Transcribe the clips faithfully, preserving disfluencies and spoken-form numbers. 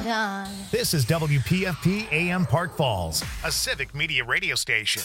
done. This is W P F P A M Park Falls, a civic media radio station.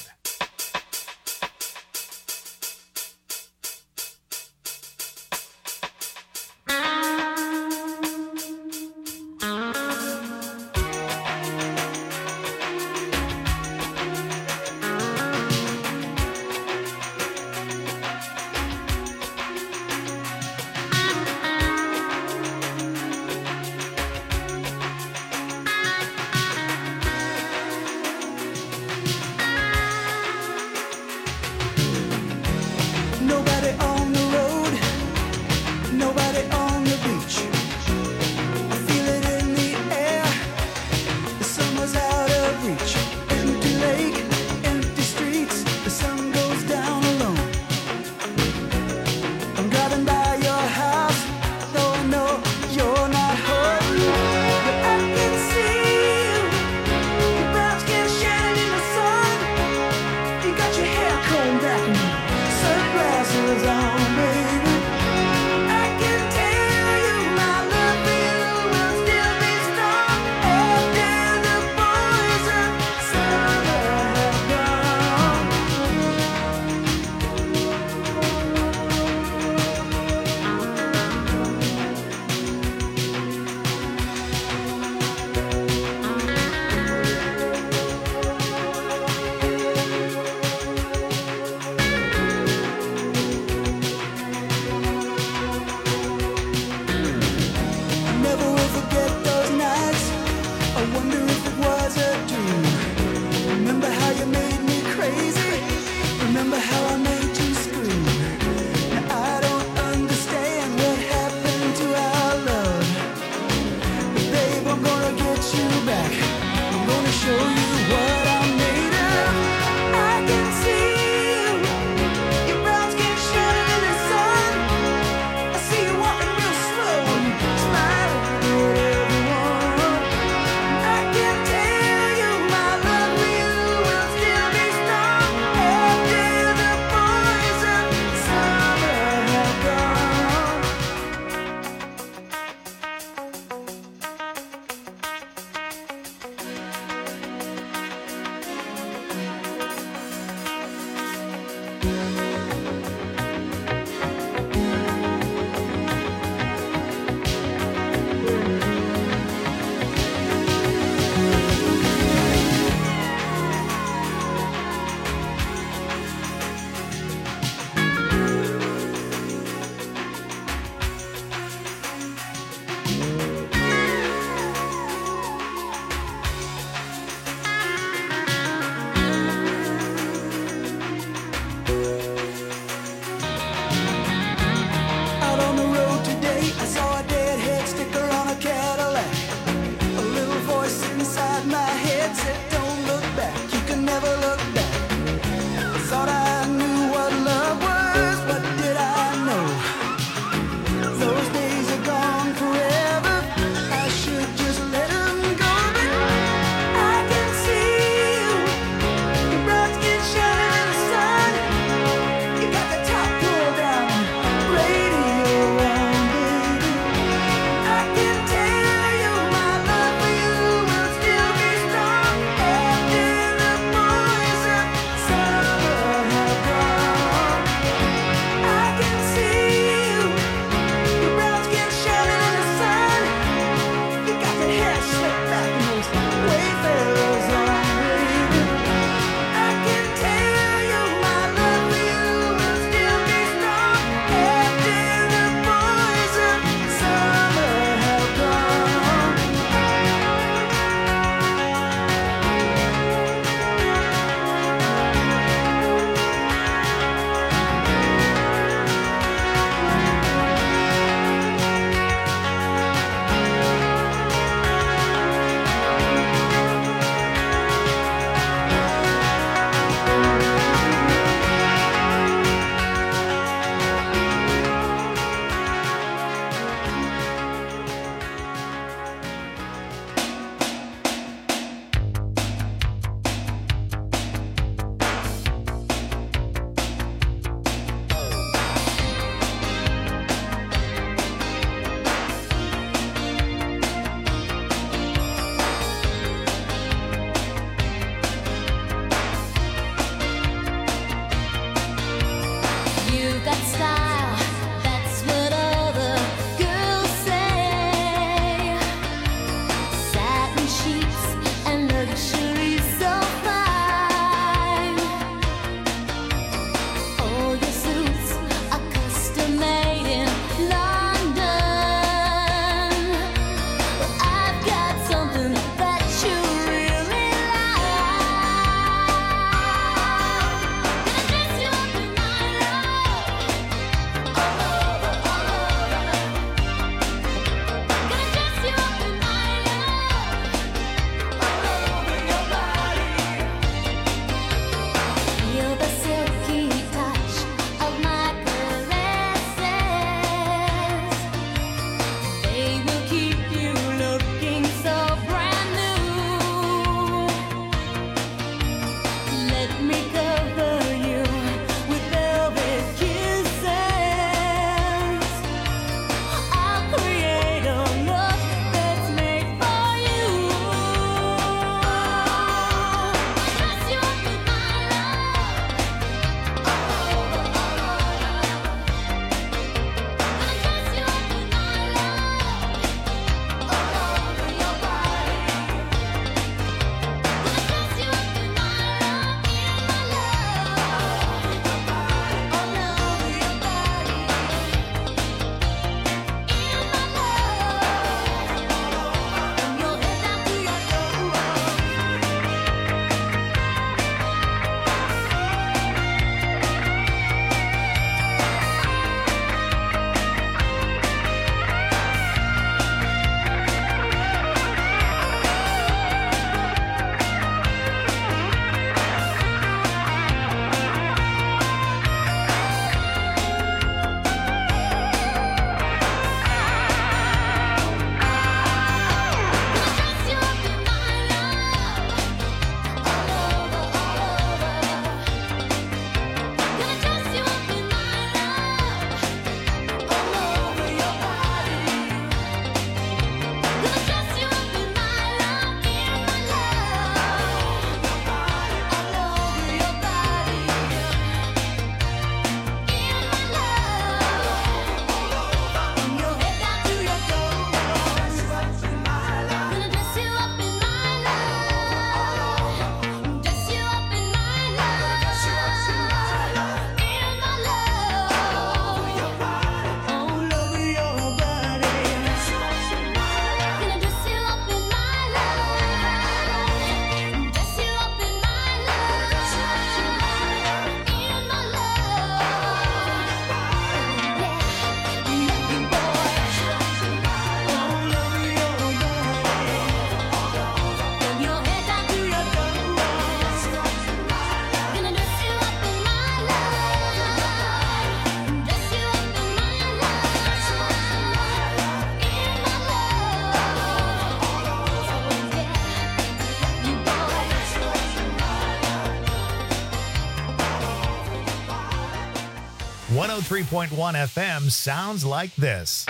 one oh three point one F M sounds like this.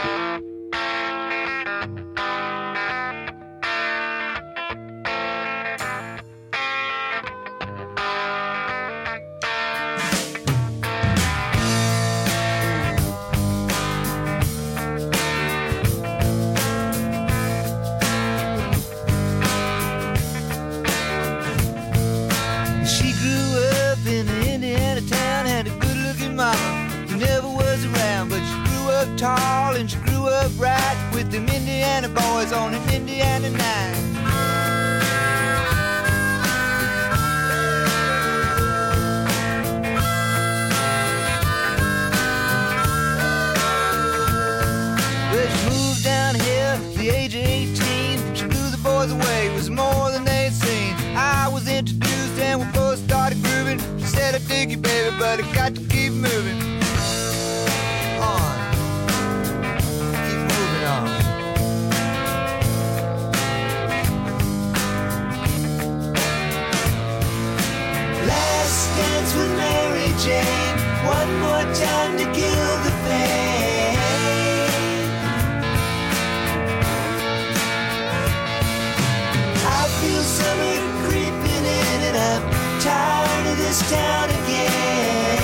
Tall and she grew up right with them Indiana boys on an Indiana night. Well, she moved down here at the age of eighteen. She blew the boys away, it was more than they'd seen. I was introduced and we both started grooving. She said, I dig you, baby, but I got to keep moving. Dance with Mary Jane, one more time to kill the pain. I feel summer creeping in and I'm tired of this town again.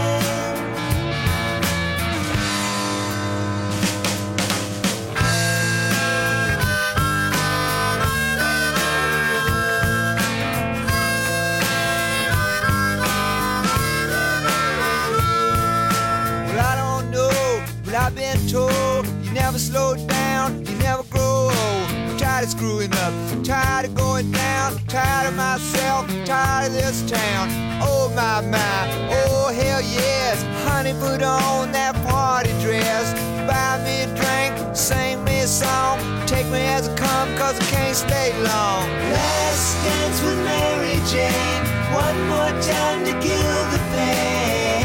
I've been told you never slow down, you never grow old. I'm tired of screwing up, I'm tired of going down, I'm tired of myself, I'm tired of this town. Oh my, my, oh hell yes. Honey, put on that party dress, buy me a drink, sing me a song, take me as I come cause I can't stay long. Last dance with Mary Jane, one more time to kill the pain.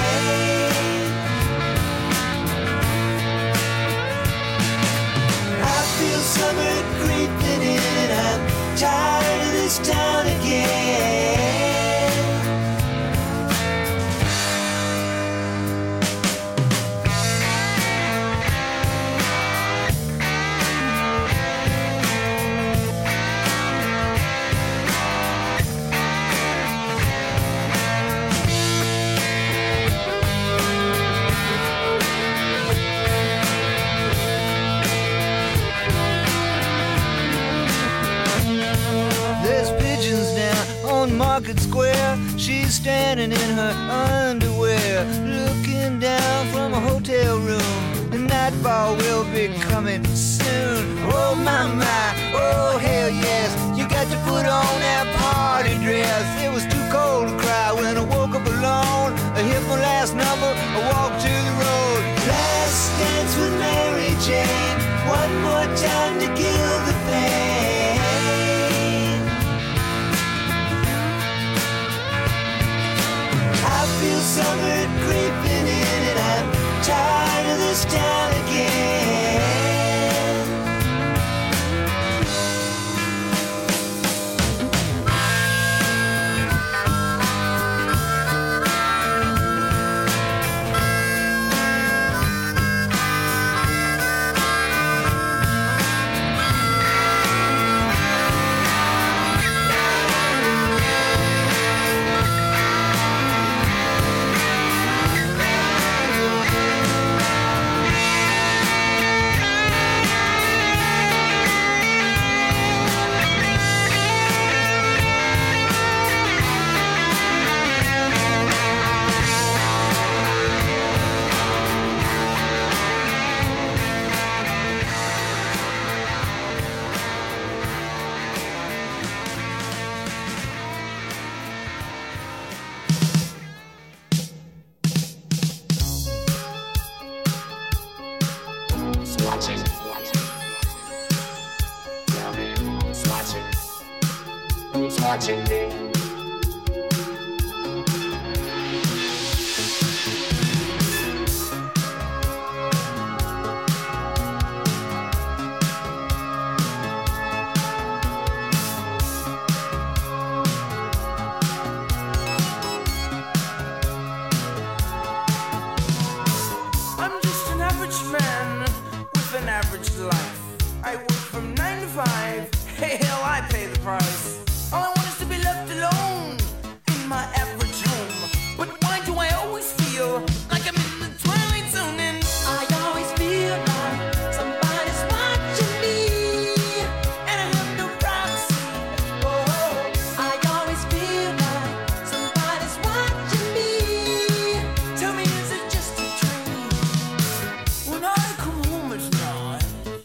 Feel summer creeping in and I'm tired of this town again. Market Square, she's standing in her underwear, looking down from a hotel room. The nightfall will be coming soon. Oh my my, oh hell yes. You got to put on that party dress. It was too cold to cry when I woke up alone. I hit my last number, I walked to the road. Last dance with Mary Jane, one more time to kill the pain. I feel summer creeping in and I'm tired of this town again. Watching me. hell, I pay the price. All I want is to be left alone in my average home. But why do I always feel like I'm in the twilight zone? And I always feel like somebody's watching me, and I have no privacy. Oh, I always feel like somebody's watching me. Tell me, is it just a dream? When I come home at night,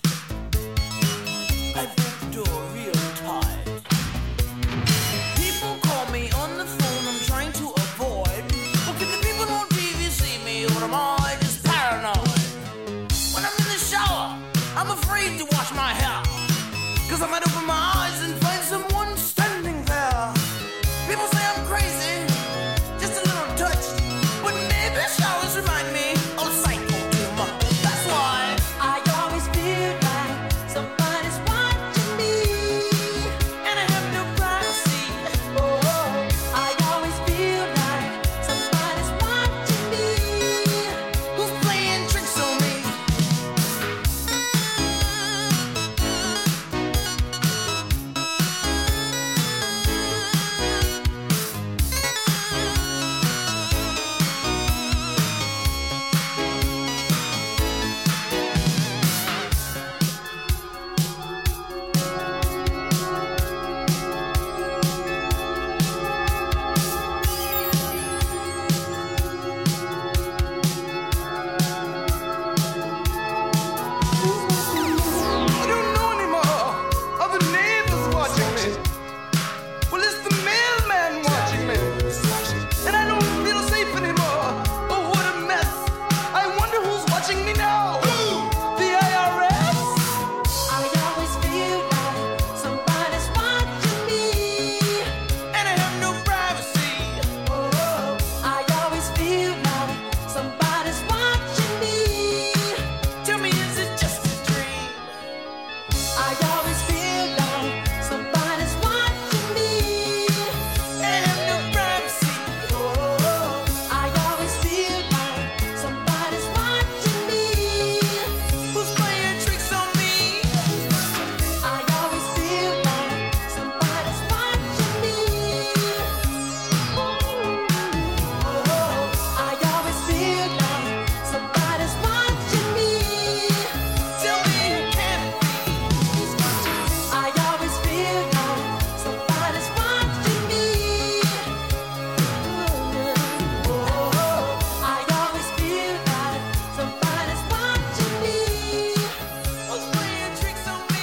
I break the door real tight. People call me on the phone, I'm trying to avoid. But can the people on T V see me, or am I just paranoid? When I'm in the shower, I'm afraid to wash my hair, cause I might open my eyes and find someone standing there. People say I'm crazy, just a little touched, but maybe showers remind me of psycho too much. That's why I always feel like somebody's watching me, and I have no privacy. Oh, I always feel like somebody's watching me. Who's playing tricks on me? I don't know anymore. Are the neighbors watching me? Well, it's the mailman watching me. And I don't feel safe anymore. Oh, what a mess. I wonder who's watching me now. The I R S? I always feel like somebody's watching me, and I have no privacy. Oh, I always feel like somebody's watching me. Tell me, is it just a dream? I always feel like somebody's watching me, and I have no privacy. Oh, I always feel like somebody's watching me. Who's playing tricks on me? I always feel like somebody's watching me. Oh, I always feel like somebody's watching me. Tell me it can't be. I always feel like somebody's watching me. Oh, I always feel like somebody's watching me. Who's playing tricks on me?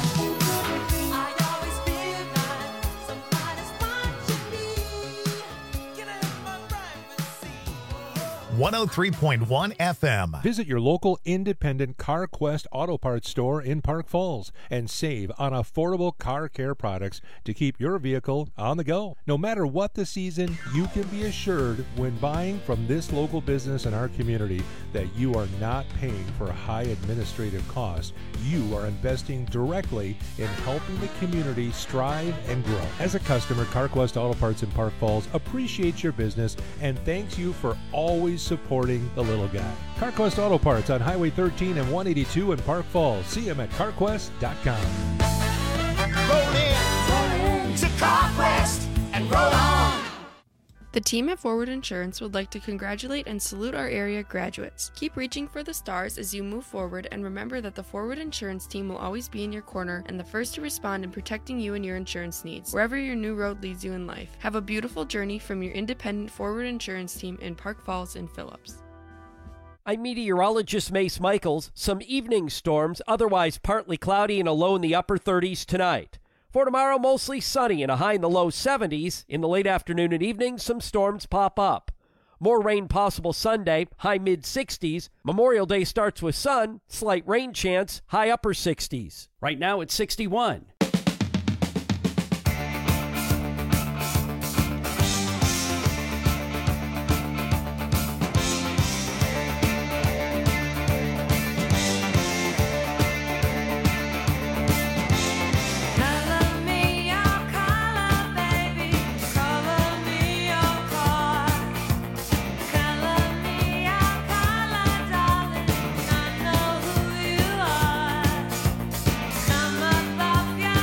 I always feel like somebody's watching me. Can I have my privacy? one oh three point one F M. Visit your local independent CarQuest Auto Parts store in Park Falls and save on affordable car care products to keep your vehicle on the go. No matter what the season, you can be assured when buying from this local business in our community that you are not paying for high administrative costs. You are investing directly in helping the community strive and grow. As a customer, CarQuest Auto Parts in Park Falls appreciates your business and thanks you for always supporting the little guy. CarQuest Auto Parts on Highway thirteen and one eighty-two in Park Falls. See them at carquest dot com. Roll in, roll in to CarQuest and roll on. The team at Forward Insurance would like to congratulate and salute our area graduates. Keep reaching for the stars as you move forward, and remember that the Forward Insurance team will always be in your corner and the first to respond in protecting you and your insurance needs, wherever your new road leads you in life. Have a beautiful journey from your independent Forward Insurance team in Park Falls and Phillips. I'm meteorologist Mace Michaels. Some evening storms, otherwise partly cloudy and a low in the upper thirties tonight. For tomorrow, mostly sunny and a high in the low seventies. In the late afternoon and evening, some storms pop up. More rain possible Sunday, high mid-sixties. Memorial Day starts with sun, slight rain chance, high upper sixties. Right now it's sixty-one. Some of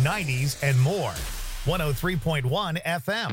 nineties, and more. one oh three point one F M.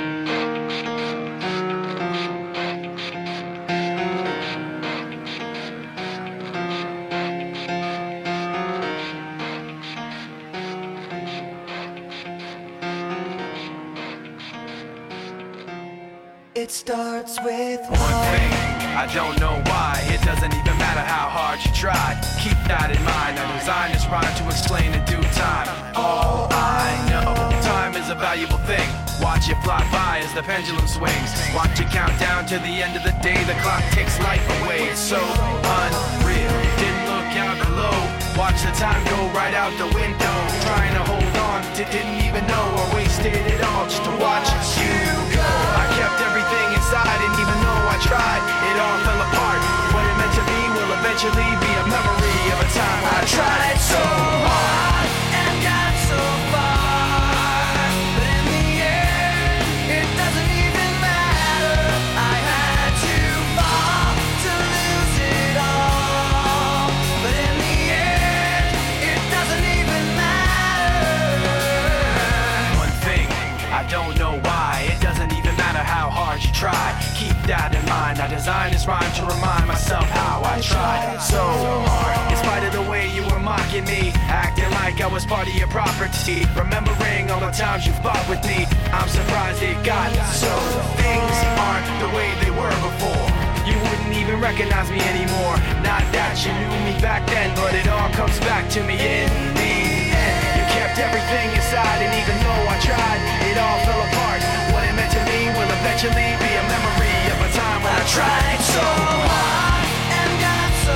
It starts with one thing, I don't know why. It doesn't even matter how hard you try. Keep that in mind. I designed this rhyme to explain in due time. All I know, time is a valuable thing. Watch it fly by as the pendulum swings. Watch it count down to the end of the day. The clock takes life away. It's so unreal. Didn't look out below. Watch the time go right out the window. Trying to hold on to didn't even know I wasted it all just to watch you go. I kept everything inside, and even though I tried, it all fell apart. What it meant to be will eventually be a memory of a time I tried so hard and got so far, but in the end, it doesn't even matter. I had to fall to lose it all, but in the end, it doesn't even matter. One thing, I don't know why, it doesn't even matter how hard you try. Keep that in mind. I designed this rhyme to remind myself how I tried so hard. In spite of the way you were mocking me, acting like I was part of your property, remembering all the times you fought with me, I'm surprised it got so. Things aren't the way they were before. You wouldn't even recognize me anymore. Not that you knew me back then, but it all comes back to me in the end. You kept everything inside, and even though I tried, it all fell apart. What it meant to me will eventually be a memory of a time when I tried so hard and got so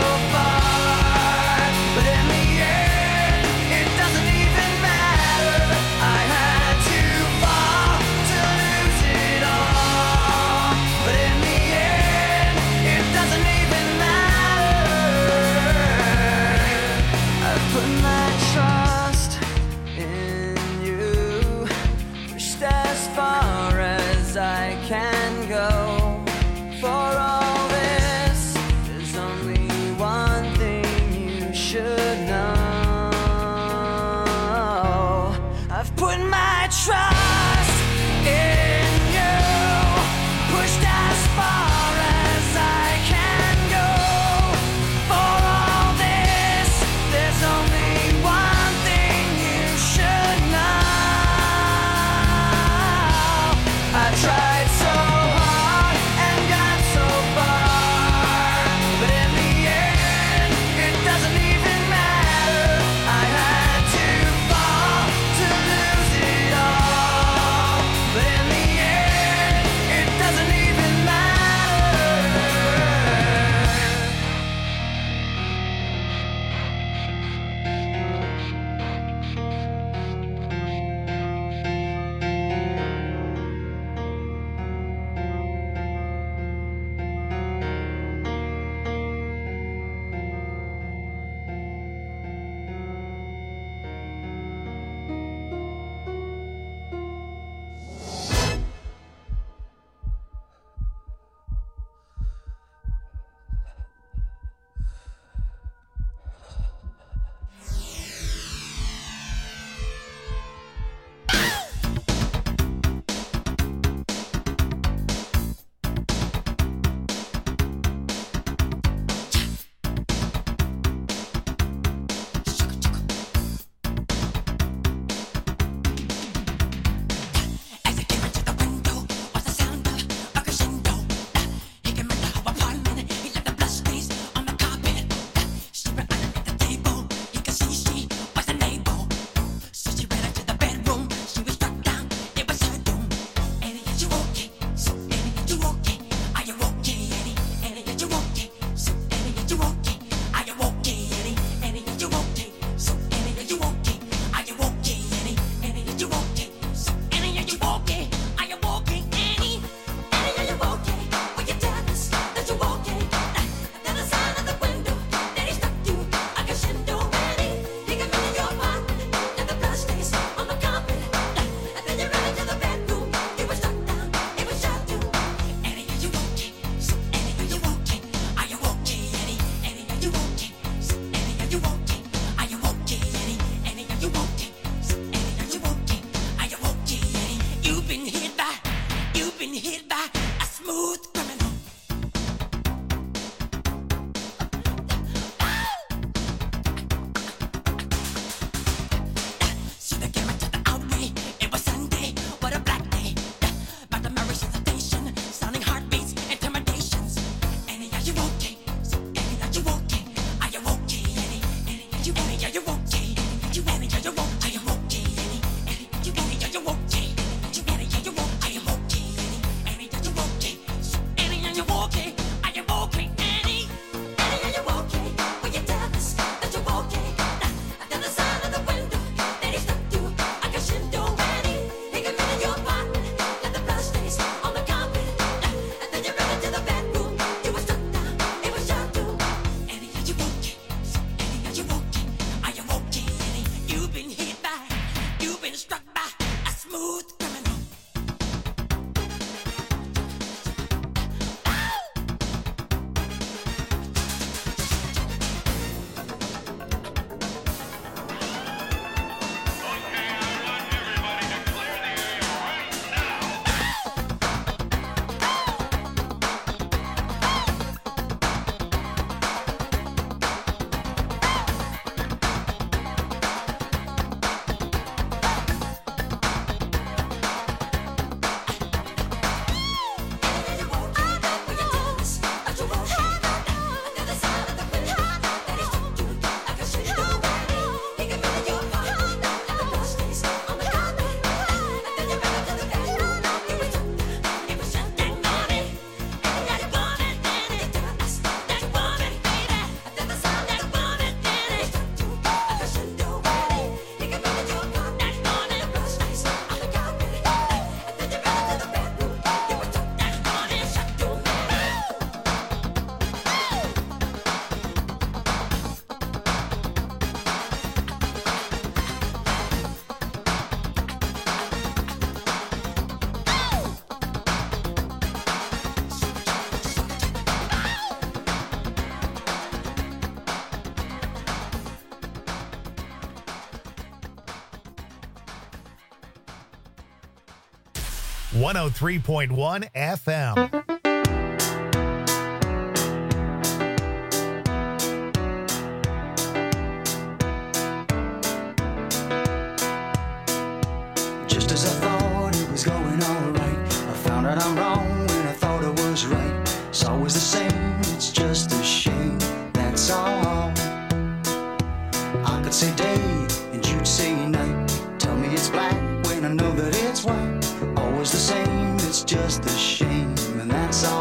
far, but in the end, it doesn't even matter. I had to fall to lose it all, but in the end, it doesn't even matter. one oh three point one F M. Just as I thought it was going all right, I found out I'm wrong when I thought I was right. It's always the same, it's just a shame, that's all. I could say day and you'd say night. Tell me it's black when I know that it's white. Always the same, it's just a shame, and that's all.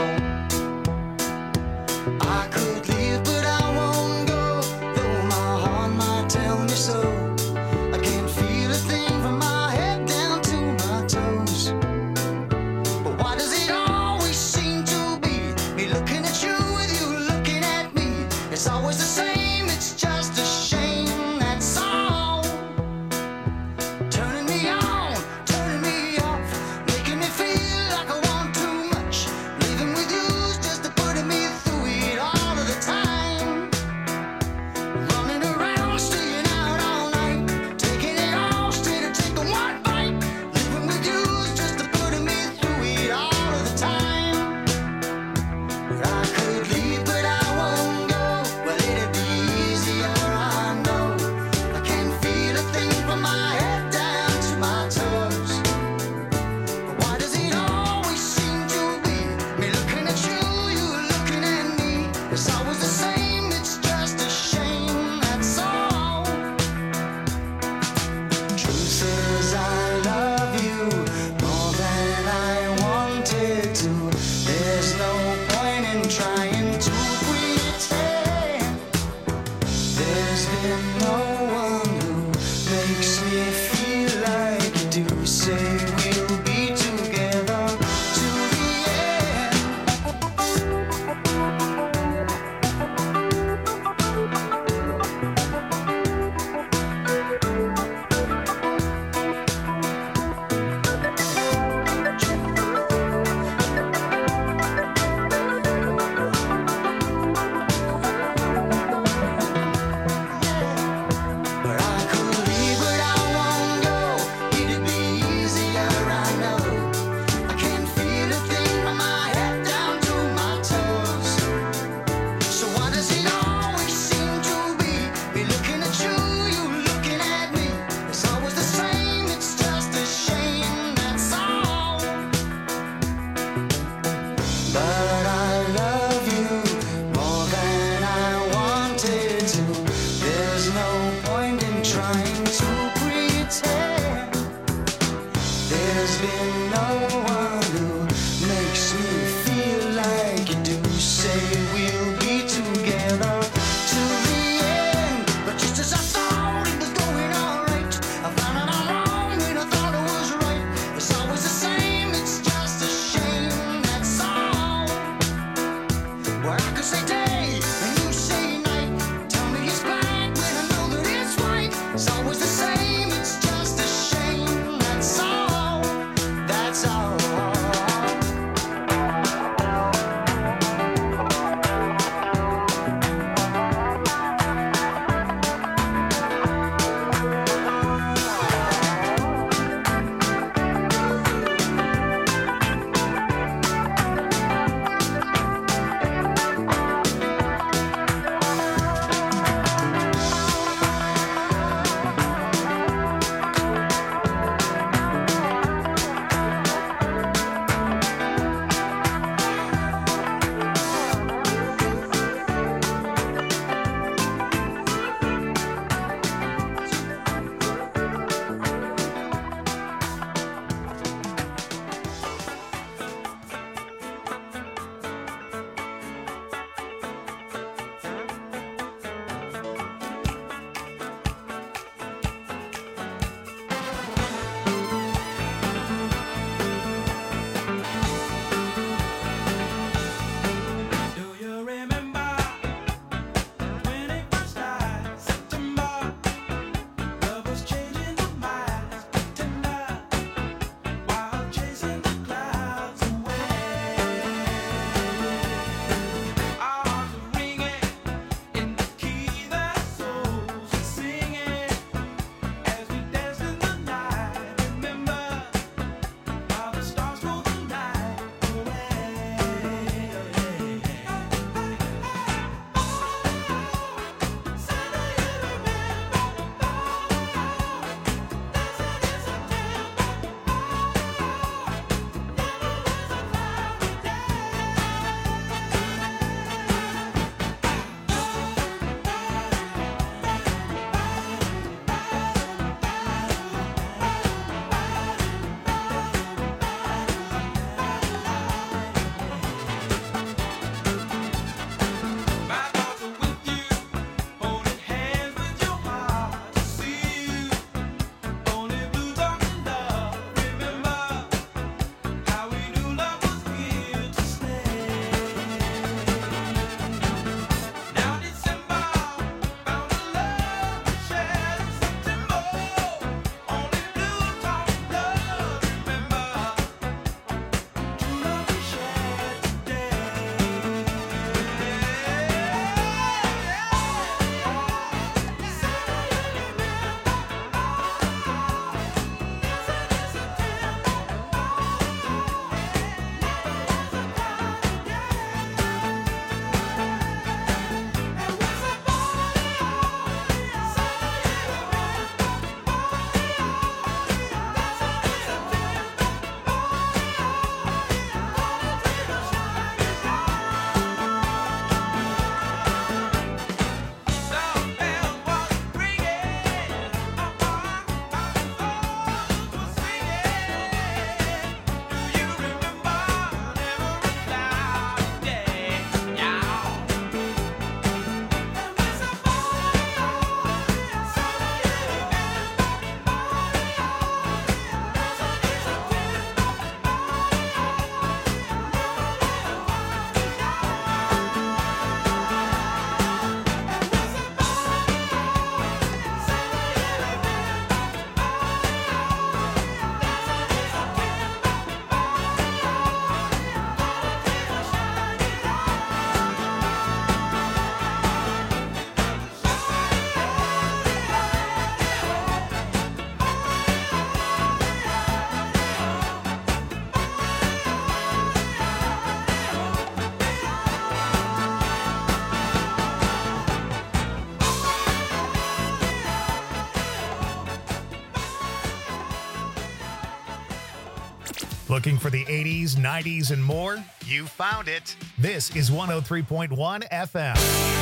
I could leave, but I won't go, though my heart might tell me so. I can't feel a thing from my head down to my toes. But why does it always seem to be me looking at you with you looking at me? It's always the same, it's just a shame, that's all. Turning me on, turning me off, making me feel like I want too much. Living with you's just to putting me through it all of the time. Running around, staying out all night, taking it all straight to take a one bite. Living with you's just to putting me through it all of the time. I could leave, but I won't go. Well, it'd be easier, I know. I can't feel a thing from my head down to my toes. But why does it always seem to be me looking at you, you looking at me? It's always the same, it's just a shame, that's all. Truth says I love you more than I wanted to. There's no point in trying to pretend. There's been no one who makes me feel like you do. Say we'll be together to the end. Looking for the eighties, nineties, and more? You found it. This is one oh three point one F M.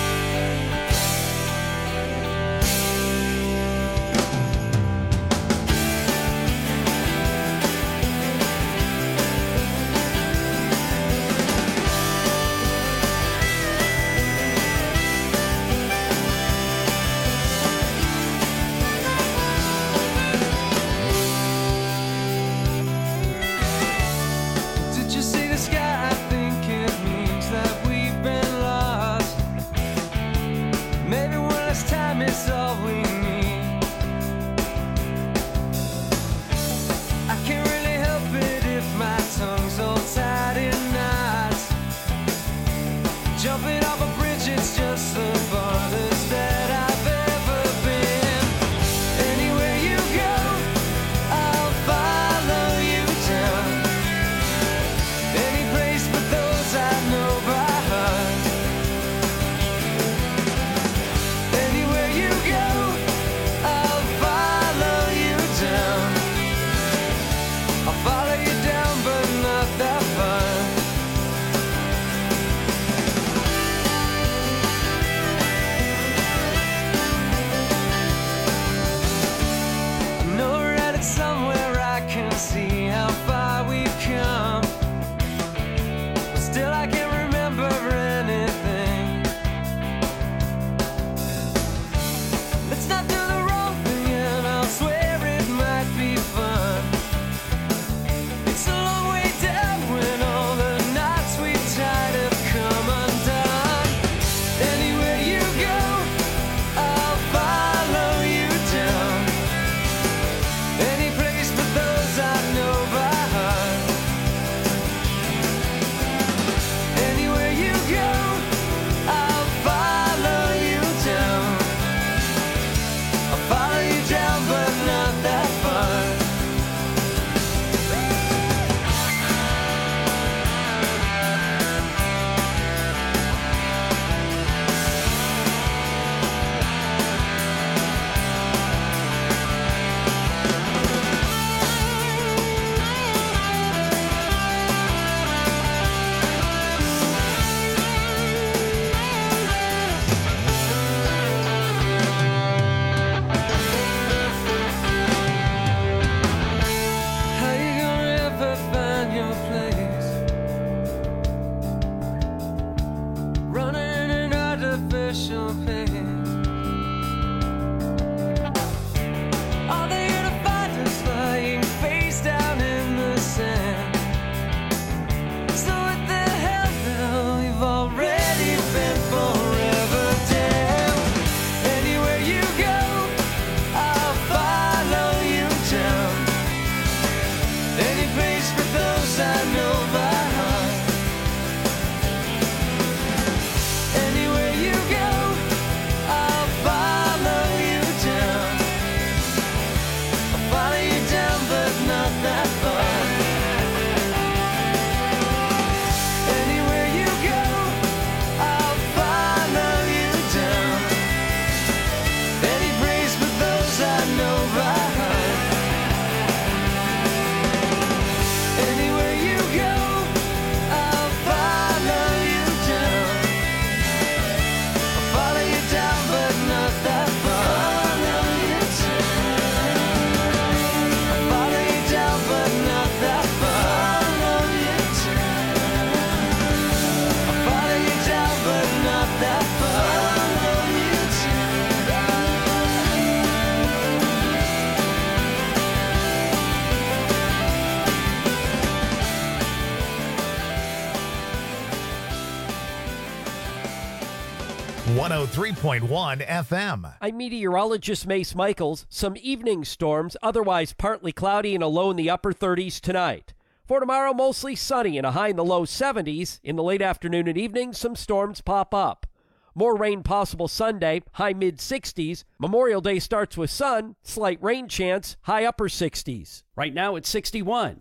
one oh three point one F M. I'm meteorologist Mace Michaels. Some evening storms, otherwise partly cloudy and a low in the upper thirties tonight. For tomorrow, mostly sunny and a high in the low seventies. In the late afternoon and evening, some storms pop up. More rain possible Sunday, high mid sixties. Memorial Day starts with sun, slight rain chance, high upper sixties. Right now it's sixty-one.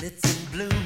violets in bloom.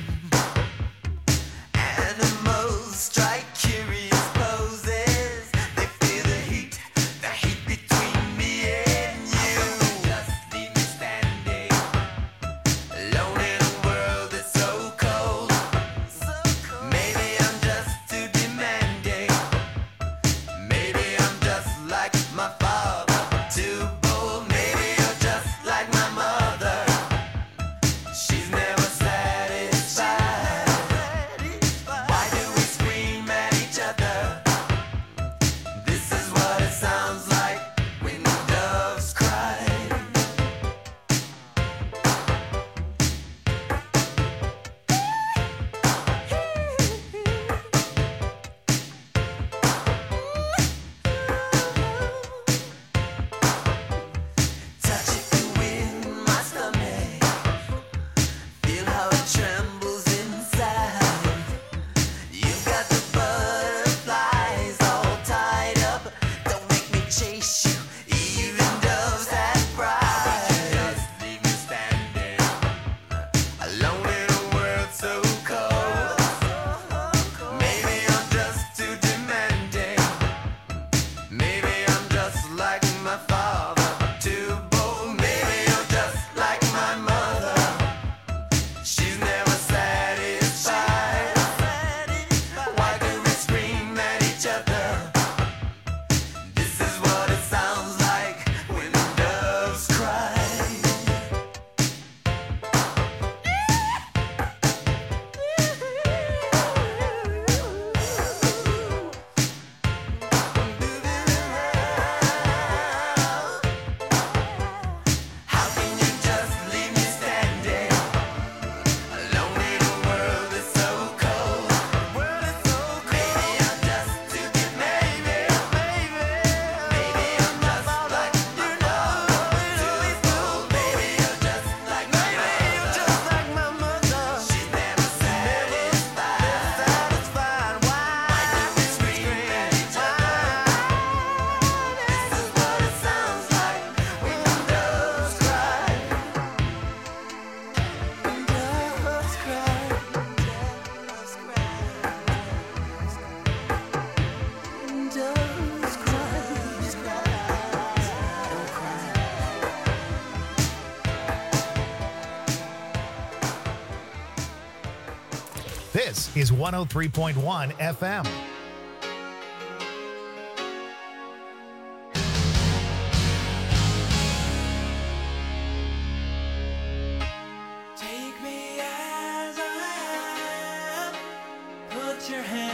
Animals strike curious poses. They feel the heat, the heat between me and you. Just leave me standing, alone in a world that's so cold. Maybe I'm just too demanding. Maybe I'm just like my father, too bold. Maybe you're just like my mother. She's never satisfied. Why do we scream at each other? This is what it sounds like when doves cry. Touch it to win my stomach. Feel how it trembles inside. You've got the butterflies all tied up. Don't make me chase you. Even doves have pride. Just leave me standing, alone in a world so cold. Maybe I'm just too demanding. Maybe I'm just like my father, too bold. Maybe you're just like my mother. She's never satisfied. Why do we scream at each other? This is what it sounds like when doves cry. How can you just leave me standing, alone in a world that's so cold? Maybe I'm just too demanding. Maybe I'm just like my father, too bold. Maybe you're just like my mother. She's never satisfied. Why do we scream at each other? This is what it sounds like when doves cry. Doves cry. Doves cry. Doves cry. Don't cry. This is one oh three point one F M. Take me as I am. Put your hand